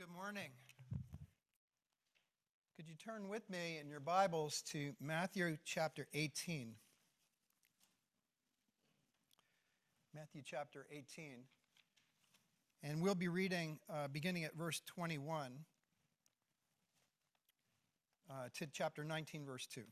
Good morning. Could you turn with me in your Bibles to Matthew chapter 18? Matthew chapter 18. And we'll be reading beginning at verse 21 to chapter 19, verse 2.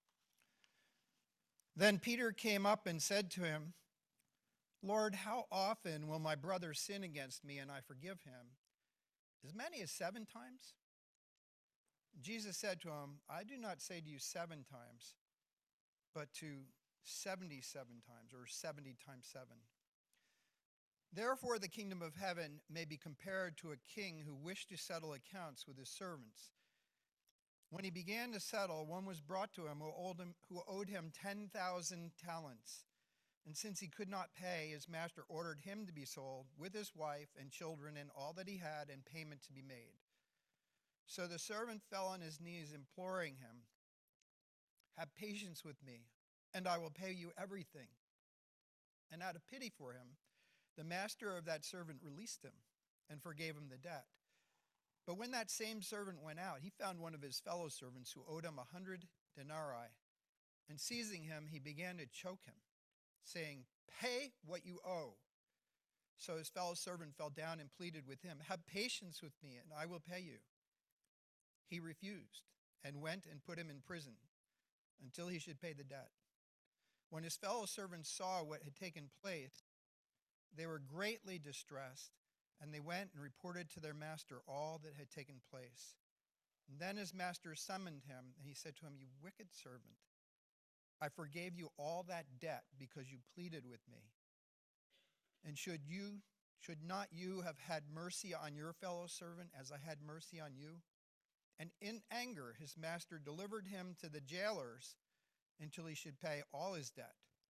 Then Peter came up and said to him, "Lord, how often will my brother sin against me and I forgive him? As many as 7 times?" Jesus said to him, "I do not say to you 7 times, but to 77 times, or 70 times 7. Therefore the kingdom of heaven may be compared to a king who wished to settle accounts with his servants. When he began to settle, one was brought to him who owed him 10,000 talents. And since he could not pay, his master ordered him to be sold with his wife and children and all that he had, and payment to be made. So the servant fell on his knees, imploring him, 'Have patience with me, and I will pay you everything.' And out of pity for him, the master of that servant released him and forgave him the debt. But when that same servant went out, he found one of his fellow servants who owed him 100 denarii. And seizing him, he began to choke him, saying, 'Pay what you owe.' So his fellow servant fell down and pleaded with him, 'Have patience with me, and I will pay you.' He refused and went and put him in prison until he should pay the debt. When his fellow servants saw what had taken place, they were greatly distressed, and they went and reported to their master all that had taken place. And then his master summoned him, and he said to him, 'You wicked servant, I forgave you all that debt because you pleaded with me. And should not you have had mercy on your fellow servant as I had mercy on you?' And in anger, his master delivered him to the jailers until he should pay all his debt.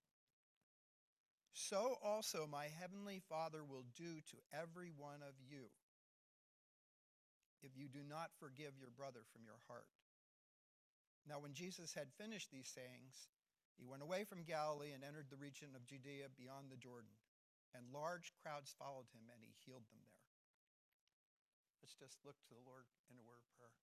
So also my heavenly Father will do to every one of you if you do not forgive your brother from your heart." Now when Jesus had finished these sayings, he went away from Galilee and entered the region of Judea beyond the Jordan. And large crowds followed him, and he healed them there. Let's just look to the Lord in a word of prayer.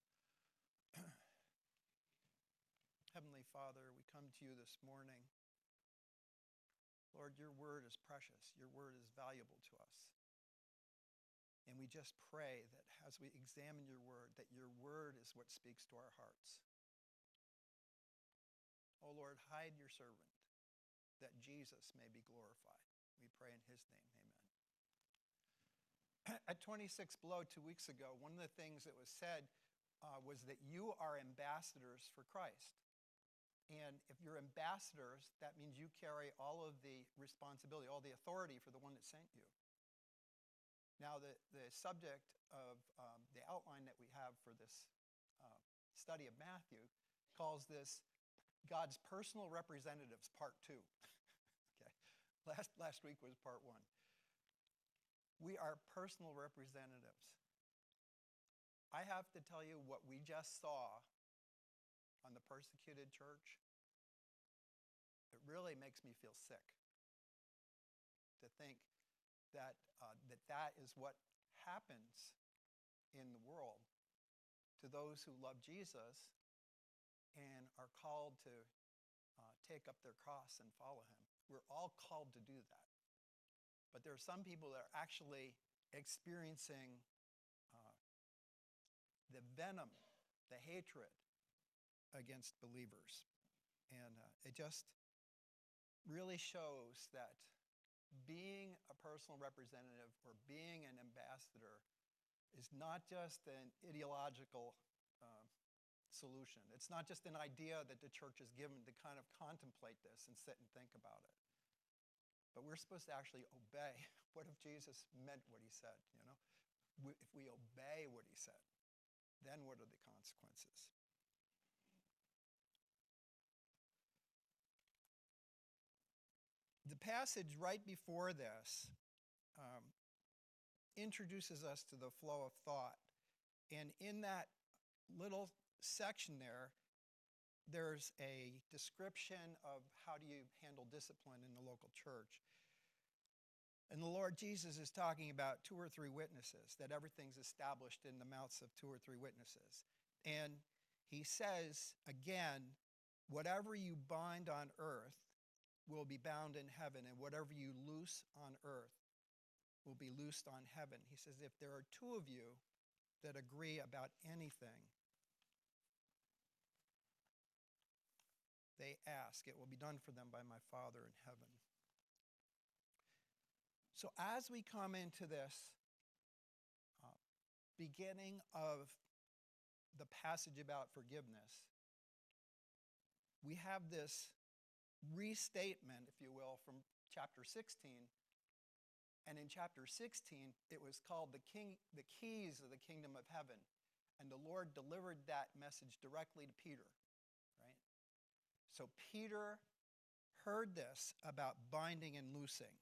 Heavenly Father, we come to you this morning. Lord, your word is precious. Your word is valuable to us. And we just pray that as we examine your word, that your word is what speaks to our hearts. Oh Lord, hide your servant, that Jesus may be glorified. We pray in his name, amen. At 26 Below 2 weeks ago, one of the things that was said was that you are ambassadors for Christ. And if you're ambassadors, that means you carry all of the responsibility, all the authority for the one that sent you. Now, the subject of the outline that we have for this study of Matthew calls this God's Personal Representatives, Part 2. Okay, last week was Part 1. We are personal representatives. I have to tell you what we just saw on the persecuted church. It really makes me feel sick to think that that is what happens in the world to those who love Jesus and are called to take up their cross and follow him. We're all called to do that. But there are some people that are actually experiencing the venom, the hatred against believers. And it just really shows that being a personal representative or being an ambassador is not just an ideological solution. It's not just an idea that the church is given to kind of contemplate this and sit and think about it. But we're supposed to actually obey. What if Jesus meant what he said, you know? If we obey what he said, then what are the consequences? The passage right before this introduces us to the flow of thought. And in that little section there's a description of how do you handle discipline in the local church. And the Lord Jesus is talking about 2 or 3 witnesses, that everything's established in the mouths of 2 or 3 witnesses. And he says, again, whatever you bind on earth will be bound in heaven, and whatever you loose on earth will be loosed on heaven. He says, if there are 2 of you that agree about anything, they ask, it will be done for them by my Father in heaven. So as we come into this beginning of the passage about forgiveness, we have this restatement, if you will, from chapter 16. And in chapter 16, it was called the keys of the kingdom of heaven. And the Lord delivered that message directly to Peter, right? So Peter heard this about binding and loosing.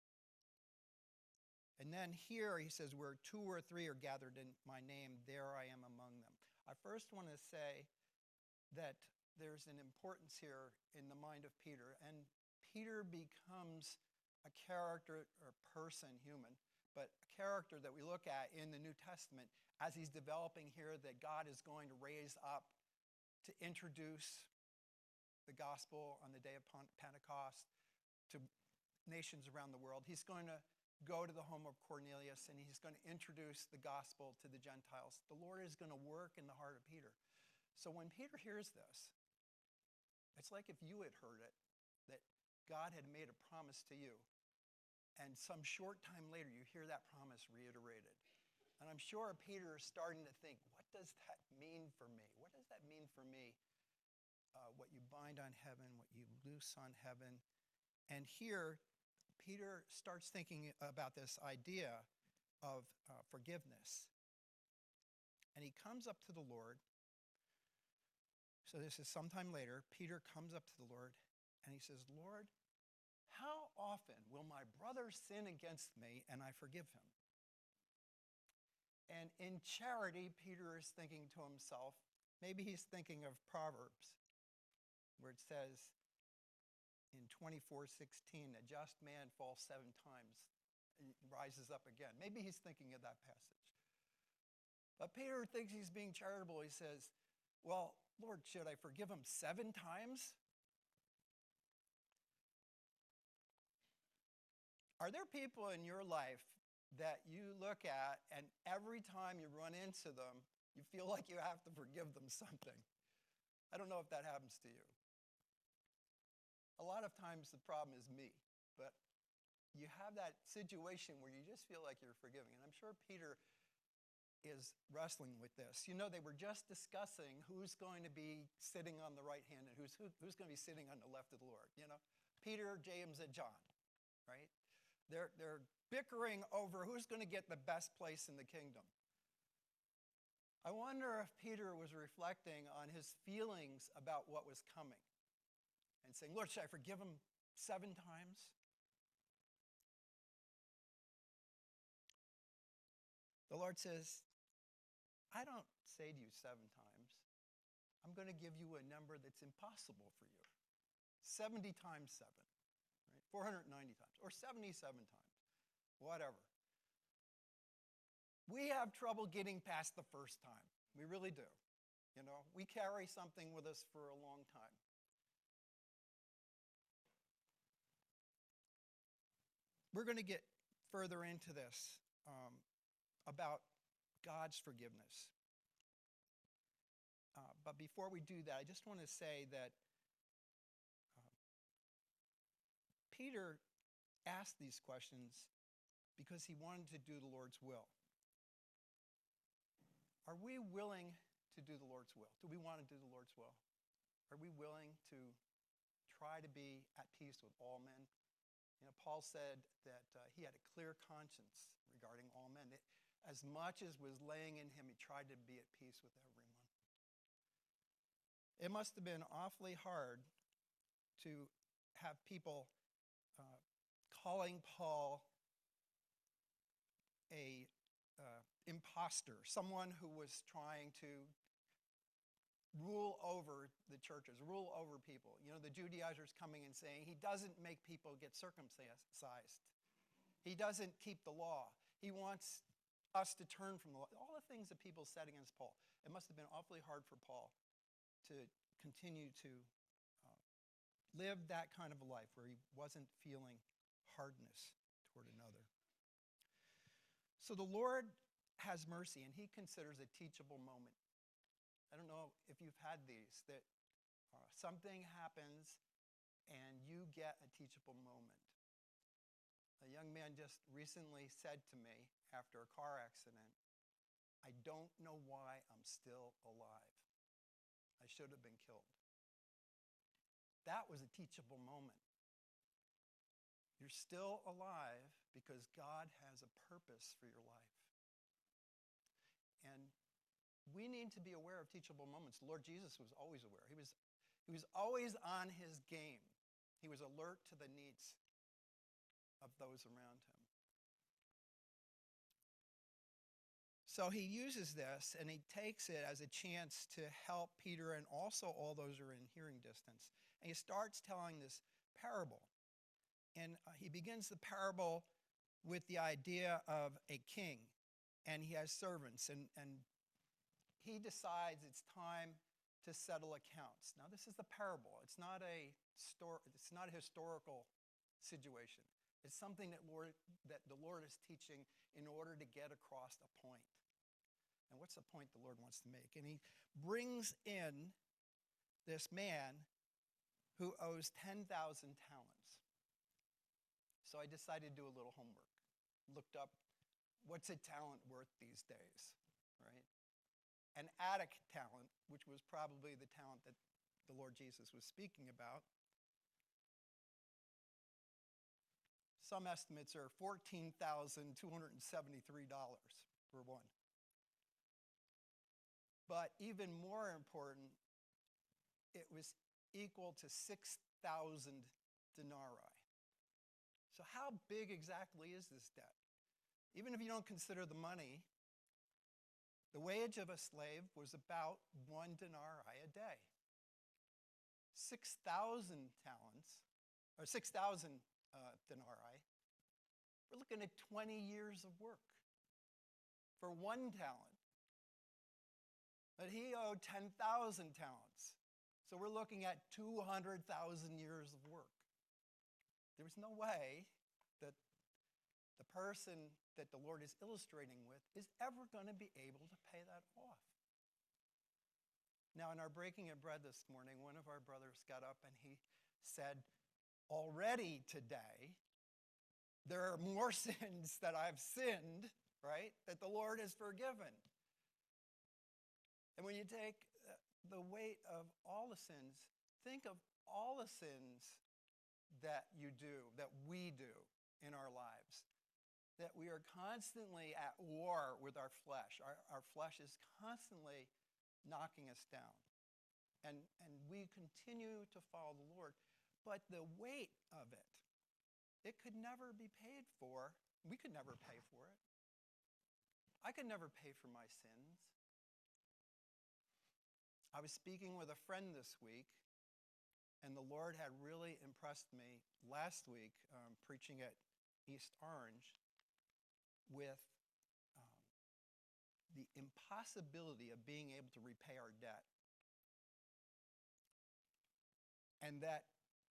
And then here he says, where 2 or 3 are gathered in my name, there I am among them. I first want to say that there's an importance here in the mind of Peter. And Peter becomes a character or person, human, but a character that we look at in the New Testament as he's developing here that God is going to raise up to introduce the gospel on the day of Pentecost to nations around the world. He's going to go to the home of Cornelius and he's going to introduce the gospel to the Gentiles. The Lord is going to work in the heart of Peter. So when Peter hears this, it's like if you had heard it, that God had made a promise to you, and some short time later you hear that promise reiterated. And I'm sure Peter is starting to think, what does that mean for me? What does that mean for me? What you bind on heaven, what you loose on heaven. And here, Peter starts thinking about this idea of forgiveness. And he comes up to the Lord. So this is sometime later. Peter comes up to the Lord and he says, Lord, how often will my brother sin against me and I forgive him? And in charity, Peter is thinking to himself, maybe he's thinking of Proverbs, where it says in 24:16, a just man falls 7 times and rises up again. Maybe he's thinking of that passage. But Peter thinks he's being charitable. He says, well, Lord, should I forgive him 7 times? Are there people in your life that you look at and every time you run into them, you feel like you have to forgive them something? I don't know if that happens to you. A lot of times the problem is me, but you have that situation where you just feel like you're forgiving. And I'm sure Peter is wrestling with this. You know, they were just discussing who's going to be sitting on the right hand and who's going to be sitting on the left of the Lord. You know, Peter, James, and John, right? They're bickering over who's going to get the best place in the kingdom. I wonder if Peter was reflecting on his feelings about what was coming and saying, Lord, should I forgive him 7 times? The Lord says, I don't say to you 7 times. I'm going to give you a number that's impossible for you. 70 times 7, right? 490 times, or 77 times, whatever. We have trouble getting past the first time. We really do. You know, we carry something with us for a long time. We're going to get further into this about God's forgiveness. But before we do that, I just want to say that Peter asked these questions because he wanted to do the Lord's will. Are we willing to do the Lord's will? Do we want to do the Lord's will? Are we willing to try to be at peace with all men? You know, Paul said that he had a clear conscience regarding all men. As much as was laying in him, he tried to be at peace with everyone. It must have been awfully hard to have people calling Paul a imposter, someone who was trying to rule over the churches, rule over people. You know, the Judaizers coming and saying he doesn't make people get circumcised. He doesn't keep the law. He wants us to turn from the law. All the things that people said against Paul. It must have been awfully hard for Paul to continue to live that kind of a life where he wasn't feeling hardness toward another. So the Lord has mercy, and he considers a teachable moment. I don't know if you've had these, that something happens and you get a teachable moment. A young man just recently said to me after a car accident, "I don't know why I'm still alive. I should have been killed." That was a teachable moment. You're still alive because God has a purpose for your life. And we need to be aware of teachable moments. The Lord Jesus was always aware. He was always on his game. He was alert to the needs of those around him. So he uses this, and he takes it as a chance to help Peter and also all those who are in hearing distance. And he starts telling this parable. And he begins the parable with the idea of a king, and he has servants, and he decides it's time to settle accounts. Now, this is the parable. It's not a historical situation. It's something that the Lord is teaching in order to get across a point. And what's the point the Lord wants to make? And he brings in this man who owes 10,000 talents. So I decided to do a little homework. Looked up, what's a talent worth these days, right? An Attic talent, which was probably the talent that the Lord Jesus was speaking about. Some estimates are $14,273 for one. But even more important, it was equal to 6,000 denarii. So how big exactly is this debt? Even if you don't consider the money, the wage of a slave was about 1 denarii a day. 6,000 talents, or 6,000 denarii, we're looking at 20 years of work for 1 talent. But he owed 10,000 talents. So we're looking at 200,000 years of work. There's no way that the person that the Lord is illustrating with is ever going to be able to pay that off. Now, in our breaking of bread this morning, one of our brothers got up and he said, "Already today, there are more sins that I've sinned, right, that the Lord has forgiven." And when you take the weight of all the sins, think of all the sins that you do, that we do in our lives, that we are constantly at war with our flesh. Our flesh is constantly knocking us down. And we continue to follow the Lord. But the weight of it, it could never be paid for. We could never pay for it. I could never pay for my sins. I was speaking with a friend this week, and the Lord had really impressed me last week preaching at East Orange with the impossibility of being able to repay our debt. And that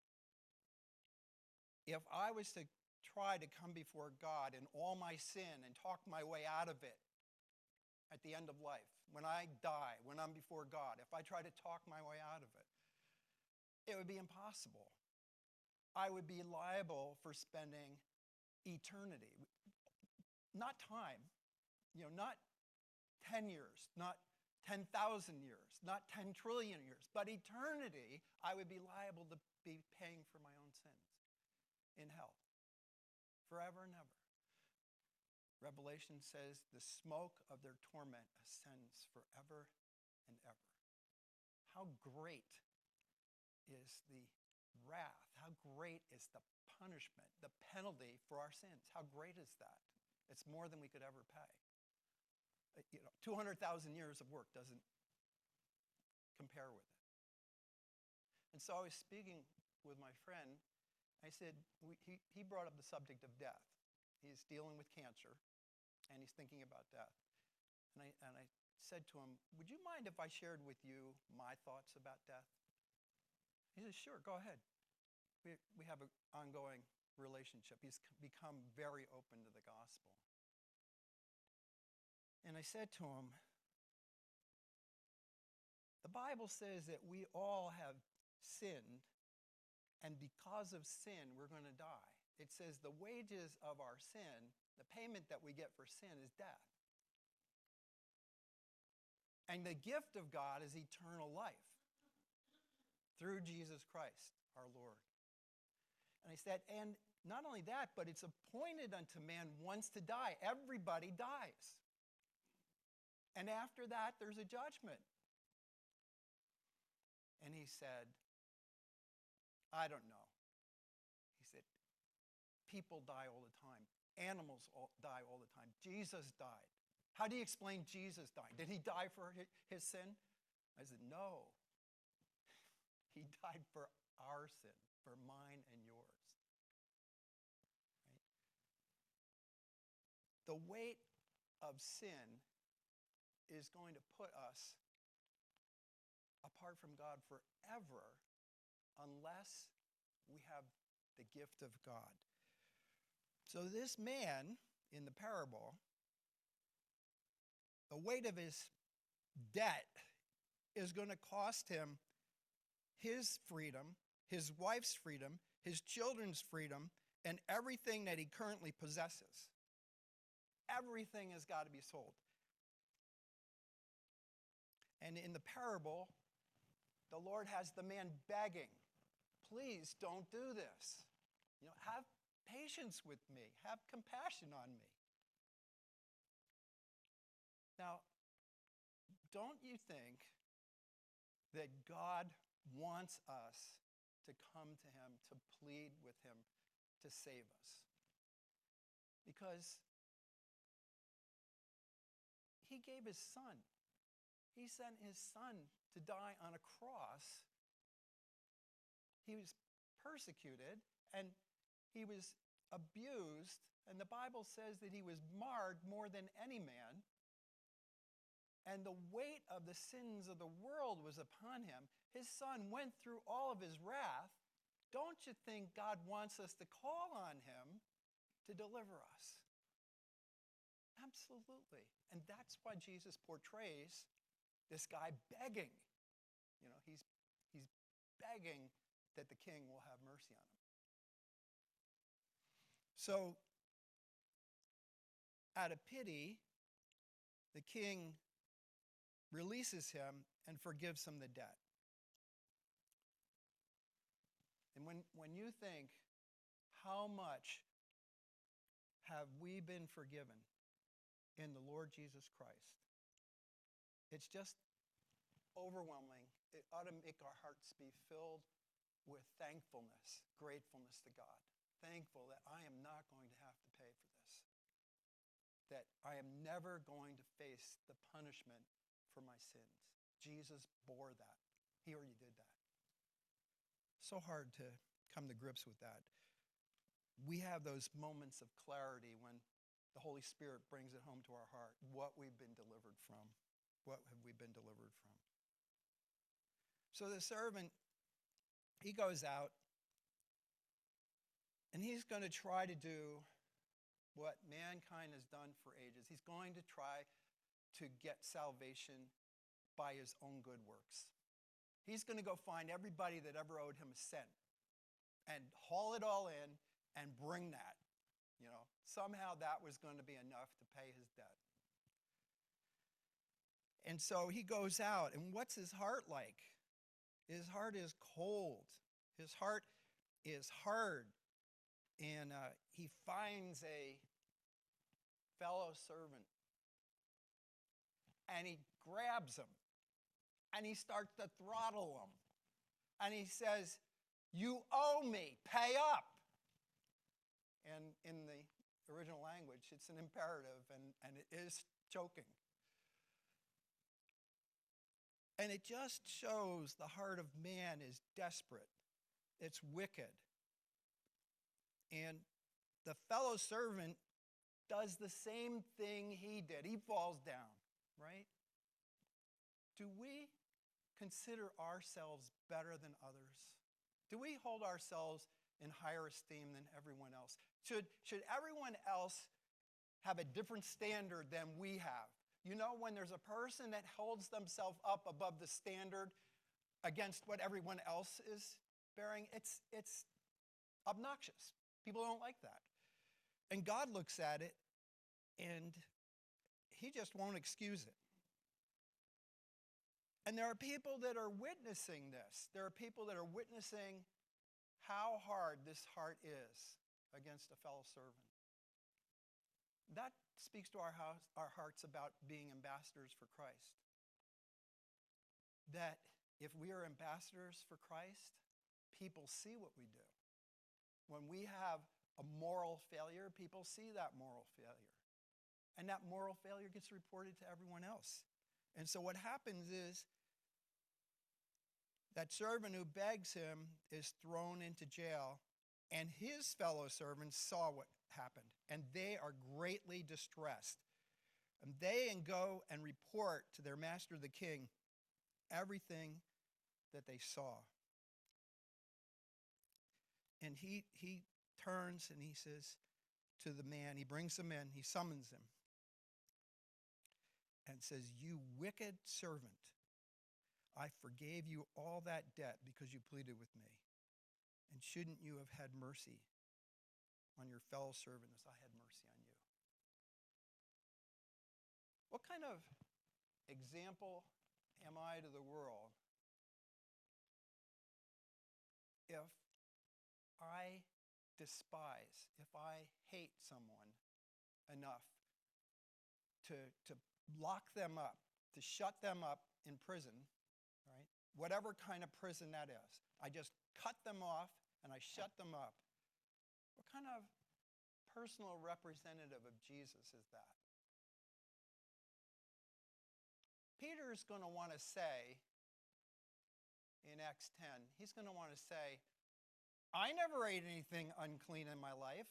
if I was to try to come before God in all my sin and talk my way out of it at the end of life, when I die, when I'm before God, if I try to talk my way out of it, it would be impossible. I would be liable for spending eternity. Not time, not 10 years, not 10,000 years, not 10 trillion years, but eternity, I would be liable to be paying for my own sins in hell, forever and ever. Revelation says the smoke of their torment ascends forever and ever. How great is the wrath? How great is the punishment, the penalty for our sins? How great is that? It's more than we could ever pay. 200,000 years of work doesn't compare with it. And so I was speaking with my friend. I said, he brought up the subject of death. he's dealing with cancer, and he's thinking about death. And I said to him, would you mind if I shared with you my thoughts about death? He said, sure, go ahead. We have an ongoing relationship. He's become very open to the gospel. And I said to him, the Bible says that we all have sinned, and because of sin, we're going to die. It says the wages of our sin, the payment that we get for sin, is death. And the gift of God is eternal life through Jesus Christ, our Lord. And I said, and not only that, but it's appointed unto man once to die. Everybody dies. And after that, there's a judgment. And he said, I don't know. He said, people die all the time. Animals die all the time. Jesus died. How do you explain Jesus dying? Did he die for his sin? I said, no. He died for our sin, for mine and yours. Right? The weight of sin is going to put us apart from God forever unless we have the gift of God. So this man in the parable, the weight of his debt is going to cost him his freedom, his wife's freedom, his children's freedom, and everything that he currently possesses. Everything has got to be sold. And in the parable, the Lord has the man begging, please don't do this. Have patience with me. Have compassion on me. Now, don't you think that God wants us to come to him, to plead with him, to save us? Because he gave his son. He sent his son to die on a cross. He was persecuted and he was abused, and the Bible says that he was marred more than any man. And the weight of the sins of the world was upon him. His son went through all of his wrath. Don't you think God wants us to call on him to deliver us? Absolutely. And that's why Jesus portrays this guy begging. He's begging that the king will have mercy on him. So, out of pity, the king releases him and forgives him the debt. And when you think, how much have we been forgiven in the Lord Jesus Christ? It's just overwhelming. It ought to make our hearts be filled with thankfulness, gratefulness to God. Thankful that I am not going to have to pay for this. That I am never going to face the punishment for my sins. Jesus bore that. He already did that. So hard to come to grips with that. We have those moments of clarity when the Holy Spirit brings it home to our heart, what we've been delivered from. What have we been delivered from? So the servant, he goes out, and he's going to try to do what mankind has done for ages. He's going to try to get salvation by his own good works. He's going to go find everybody that ever owed him a cent and haul it all in and bring that. Somehow that was going to be enough to pay his debt. And so he goes out, and what's his heart like? His heart is cold. His heart is hard. And he finds a fellow servant, and he grabs him, and he starts to throttle him. And he says, you owe me, pay up. And in the original language, it's an imperative, and it is choking. And it just shows the heart of man is desperate. It's wicked. And the fellow servant does the same thing he did. He falls down, right? Do we consider ourselves better than others? Do we hold ourselves in higher esteem than everyone else? Should everyone else have a different standard than we have? You know, when there's a person that holds themselves up above the standard against what everyone else is bearing, it's obnoxious. People don't like that. And God looks at it, and he just won't excuse it. And there are people that are witnessing this. There are people that are witnessing how hard this heart is against a fellow servant. That speaks to our hearts about being ambassadors for Christ. That if we are ambassadors for Christ, people see what we do. When we have a moral failure, people see that moral failure. And that moral failure gets reported to everyone else. And so what happens is that servant who begs him is thrown into jail, and his fellow servants saw what happened, and they are greatly distressed. And they go and report to their master, the king, everything that they saw. And he turns and he says to the man, he brings him in, he summons him, and says, "You wicked servant, I forgave you all that debt because you pleaded with me. And shouldn't you have had mercy on your fellow servant as I had mercy on you?" What kind of example am I to the world if I despise, if I hate someone enough to lock them up, to shut them up in prison, right? Whatever kind of prison that is. I just cut them off and I shut them up. What kind of personal representative of Jesus is that? Peter's going to want to say in Acts 10, he's going to want to say, I never ate anything unclean in my life.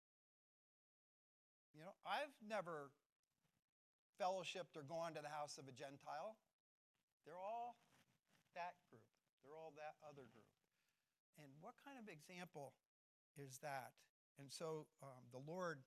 You know, I've never fellowshipped or gone to the house of a Gentile. They're all that group. They're all that other group. And what kind of example is that? And so the Lord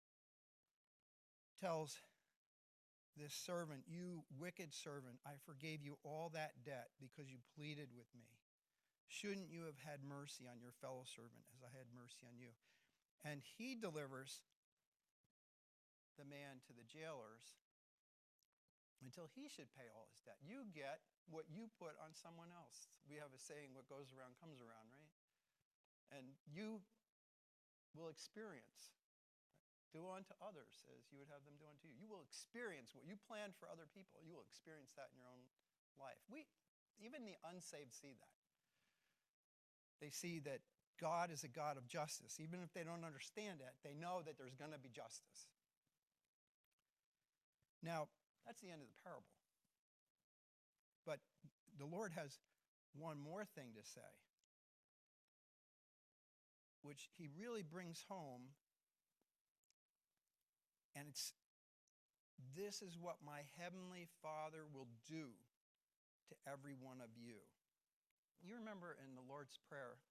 tells this servant, "You wicked servant, I forgave you all that debt because you pleaded with me. Shouldn't you have had mercy on your fellow servant as I had mercy on you?" And he delivers the man to the jailers until he should pay all his debt. You get what you put on someone else. We have a saying, what goes around comes around, right? And you will experience, do unto others as you would have them do unto you. You will experience what you planned for other people. You will experience that in your own life. Even the unsaved see that. They see that God is a God of justice. Even if they don't understand it, they know that there's going to be justice. Now, that's the end of the parable. But the Lord has one more thing to say, which he really brings home. And this is what my heavenly Father will do to every one of you. You remember in the Lord's Prayer,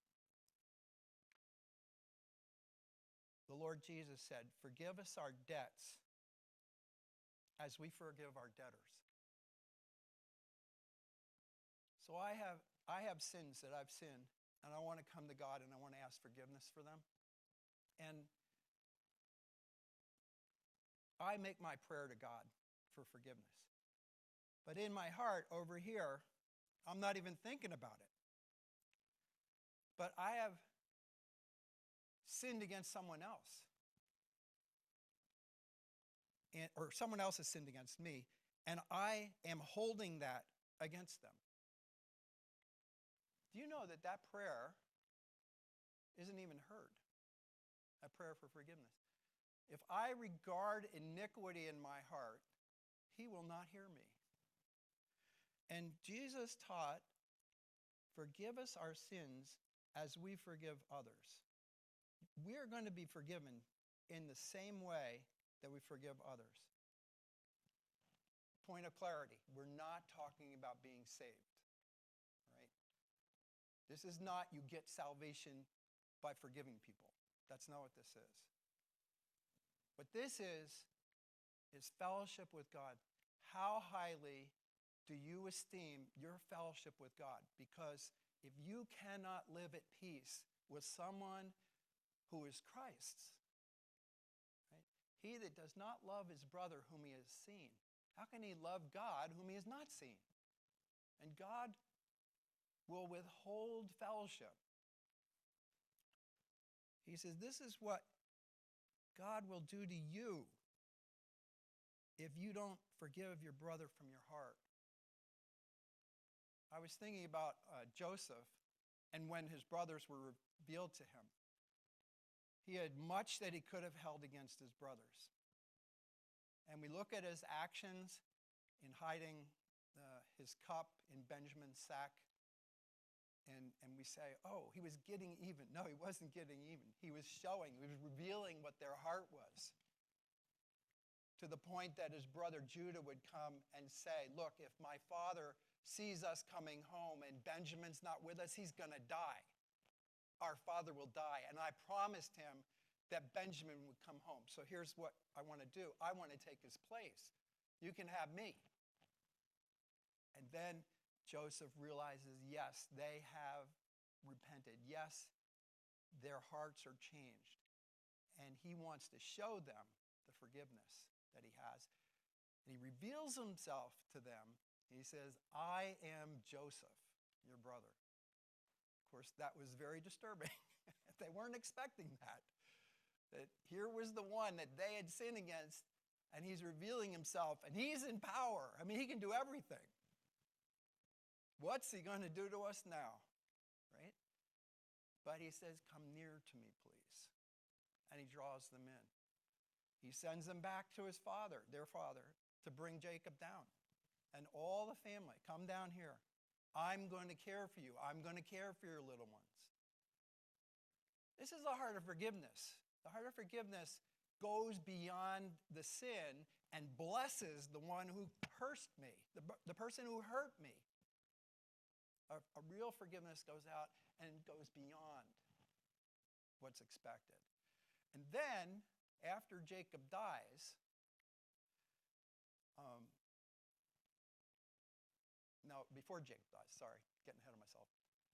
the Lord Jesus said, "Forgive us our debts as we forgive our debtors." So I have sins that I've sinned, and I want to come to God and I want to ask forgiveness for them. And I make my prayer to God for forgiveness. But in my heart over here, I'm not even thinking about it. But I have sinned against someone else. Or someone else has sinned against me, and I am holding that against them. Do you know that that prayer isn't even heard? A prayer for forgiveness. If I regard iniquity in my heart, he will not hear me. And Jesus taught, "Forgive us our sins as we forgive others." We are going to be forgiven in the same way that we forgive others. Point of clarity, we're not talking about being saved, right? This is not you get salvation by forgiving people. That's not what this is. What this is fellowship with God. How highly do you esteem your fellowship with God? Because if you cannot live at peace with someone who is Christ's, right? He that does not love his brother whom he has seen, how can he love God whom he has not seen? And God will withhold fellowship. He says, this is what God will do to you if you don't forgive your brother from your heart. I was thinking about Joseph and when his brothers were revealed to him. He had much that he could have held against his brothers. And we look at his actions in hiding his cup in Benjamin's sack, and we say, oh, he was getting even. No, he wasn't getting even. He was showing, he was revealing what their heart was, to the point that his brother Judah would come and say, look, if my father sees us coming home and Benjamin's not with us, he's going to die. Our father will die. And I promised him that Benjamin would come home. So here's what I want to do. I want to take his place. You can have me. And then Joseph realizes, yes, they have repented. Yes, their hearts are changed. And he wants to show them the forgiveness that he has. And he reveals himself to them. He says, I am Joseph, your brother. Of course, that was very disturbing. They weren't expecting that. That here was the one that they had sinned against, and he's revealing himself, and he's in power. I mean, he can do everything. What's he going to do to us now? Right? But he says, come near to me, please. And he draws them in. He sends them back to his father, their father, to bring Jacob down. And all the family, come down here. I'm going to care for you. I'm going to care for your little ones. This is the heart of forgiveness. The heart of forgiveness goes beyond the sin and blesses the one who hurt me, the person who hurt me. A real forgiveness goes out and goes beyond what's expected. And then, after Jacob dies, before Jacob dies, sorry, getting ahead of myself.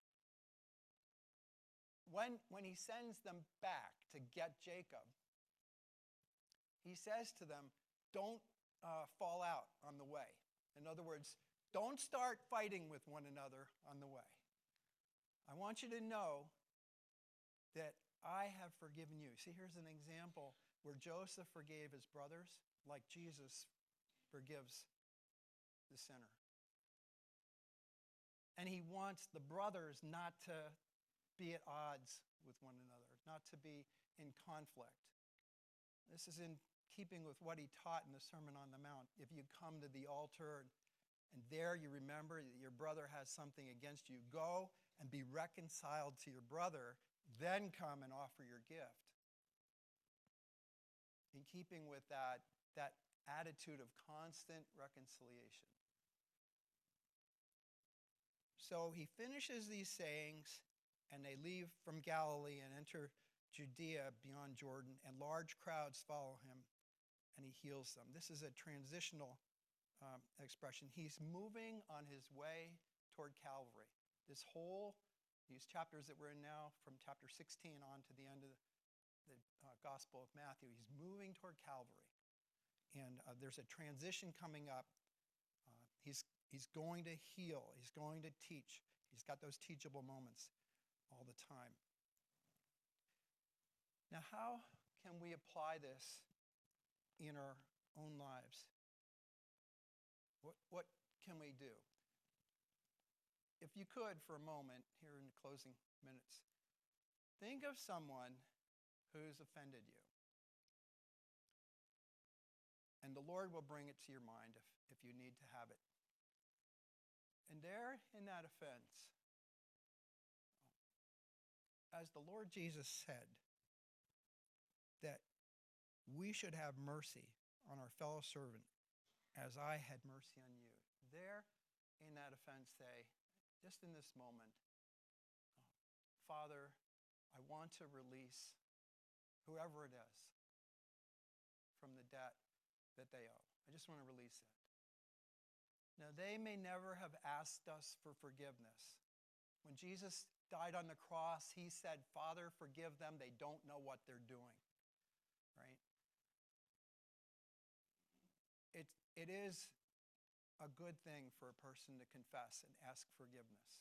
When he sends them back to get Jacob, he says to them, don't fall out on the way. In other words, don't start fighting with one another on the way. I want you to know that I have forgiven you. See, here's an example where Joseph forgave his brothers like Jesus forgives the sinner. And he wants the brothers not to be at odds with one another, not to be in conflict. This is in keeping with what he taught in the Sermon on the Mount. If you come to the altar and there you remember that your brother has something against you, go and be reconciled to your brother, then come and offer your gift. In keeping with that attitude of constant reconciliation. So he finishes these sayings, and they leave from Galilee and enter Judea beyond Jordan, and large crowds follow him, and he heals them. This is a transitional expression. He's moving on his way toward Calvary. These chapters that we're in now, from chapter 16 on to the end of the Gospel of Matthew, he's moving toward Calvary. And there's a transition coming up. He's going to heal. He's going to teach. He's got those teachable moments all the time. Now, how can we apply this in our own lives? What can we do? If you could, for a moment, here in the closing minutes, think of someone who's offended you. And the Lord will bring it to your mind if you need to have it. And there in that offense, as the Lord Jesus said, that we should have mercy on our fellow servant as I had mercy on you. There in that offense, say, just in this moment, Father, I want to release whoever it is from the debt that they owe. I just want to release it. Now, they may never have asked us for forgiveness. When Jesus died on the cross, he said, Father, forgive them. They don't know what they're doing. Right? It is a good thing for a person to confess and ask forgiveness.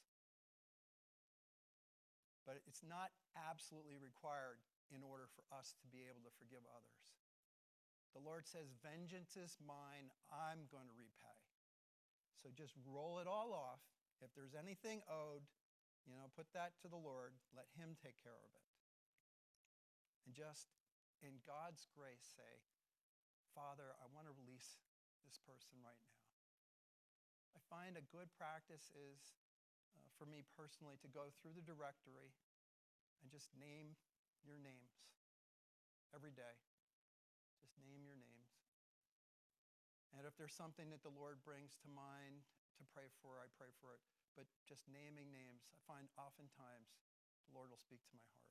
But it's not absolutely required in order for us to be able to forgive others. The Lord says, vengeance is mine, I'm going to repay. So just roll it all off. If there's anything owed, put that to the Lord. Let him take care of it. And just in God's grace say, Father, I want to release this person right now. I find a good practice is, for me personally, to go through the directory and just name your names every day. Just name your names. And if there's something that the Lord brings to mind to pray for, I pray for it. But just naming names, I find oftentimes the Lord will speak to my heart.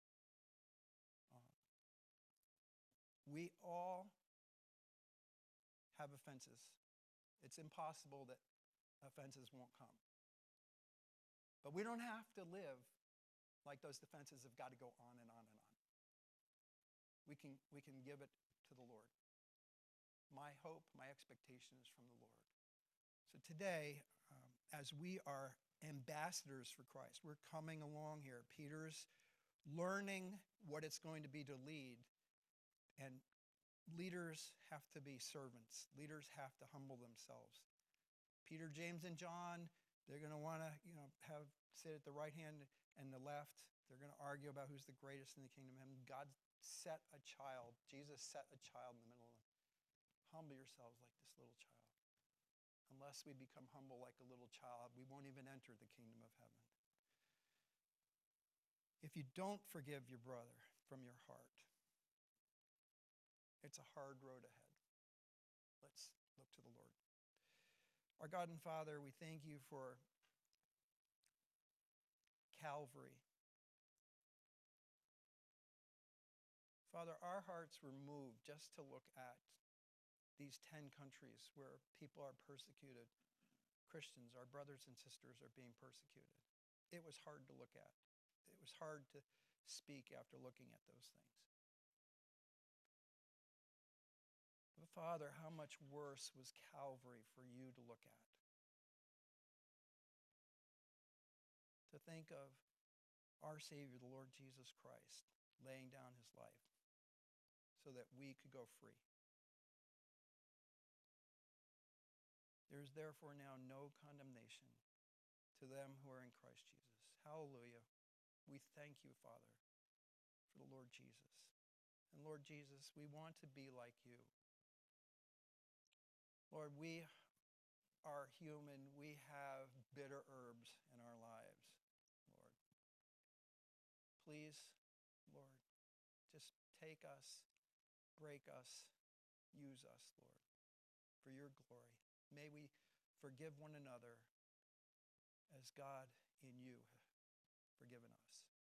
We all have offenses. It's impossible that offenses won't come. But we don't have to live like those defenses have got to go on and on and on. We can give it to the Lord. My hope, my expectation is from the Lord. So today, as we are ambassadors for Christ, we're coming along here. Peter's learning what it's going to be to lead. And leaders have to be servants. Leaders have to humble themselves. Peter, James, and John, they're going to want to, sit at the right hand and the left. They're going to argue about who's the greatest in the kingdom of heaven. God set a child. Jesus set a child in the middle of them. Humble yourselves like this little child. Unless we become humble like a little child, we won't even enter the kingdom of heaven. If you don't forgive your brother from your heart, it's a hard road ahead. Let's look to the Lord. Our God and Father, we thank you for Calvary. Father, our hearts were moved just to look at these 10 countries where people are persecuted. Christians, our brothers and sisters, are being persecuted. It was hard to look at. It was hard to speak after looking at those things. But Father, how much worse was Calvary for you to look at? To think of our Savior, the Lord Jesus Christ, laying down his life so that we could go free. There is therefore now no condemnation to them who are in Christ Jesus. Hallelujah. We thank you, Father, for the Lord Jesus. And Lord Jesus, we want to be like you. Lord, we are human. We have bitter herbs in our lives, Lord. Please, Lord, just take us, break us, use us, Lord, for your glory. May we forgive one another as God in you have forgiven us.